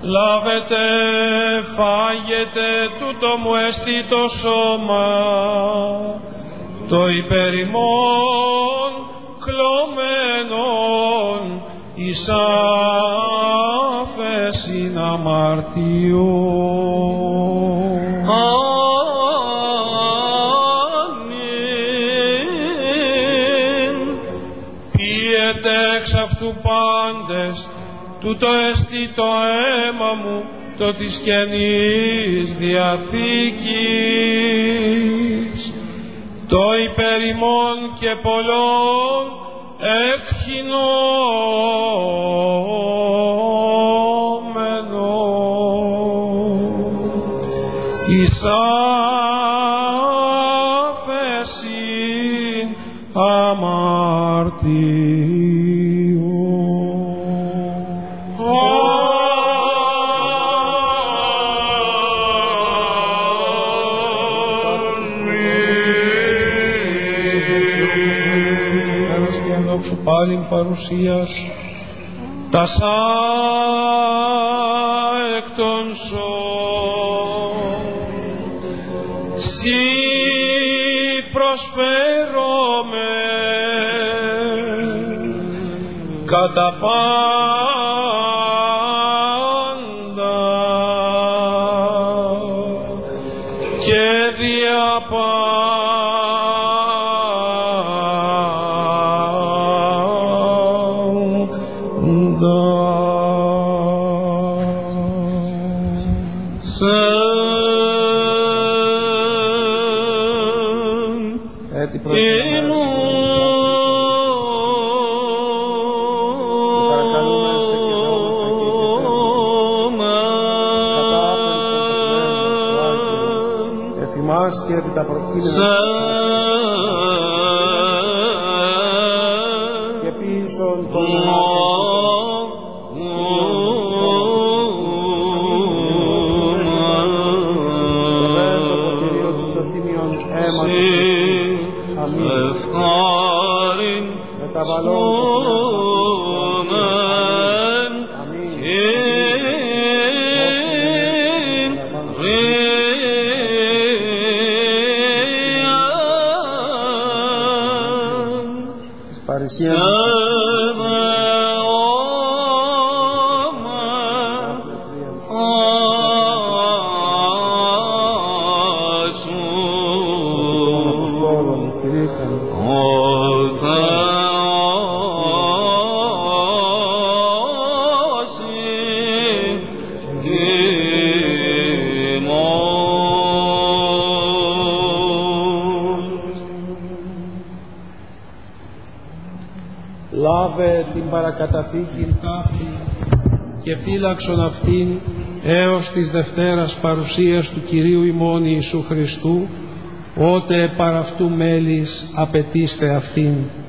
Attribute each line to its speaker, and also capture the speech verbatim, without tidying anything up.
Speaker 1: Λάβετε, φάγετε, τούτο μου εστι το σώμα, το υπερημών κλωμένον εις άφεσιν αμαρτιών.
Speaker 2: Αμήν.
Speaker 1: Πίετε εξ αυτού πάντες, τούτο εστι το αίμα μου, το της Καινής Διαθήκης, το υπερημών και πολλών εκχυνόμενο εις άφεσιν αμαρτιών. Πάλιν παρουσίας τας άεκτον σώων σοι προσφέρομαι κατά πάντα και δια
Speaker 3: και επί τα προκείμενα και πίσω των
Speaker 2: παρησία
Speaker 1: λάβε την παρακαταθήκην ταύτη και φύλαξον αυτήν έως της Δευτέρας παρουσίας του Κυρίου ημών Ιησού Χριστού, ότε παρ' αυτού μέλης απαιτήστε αυτήν.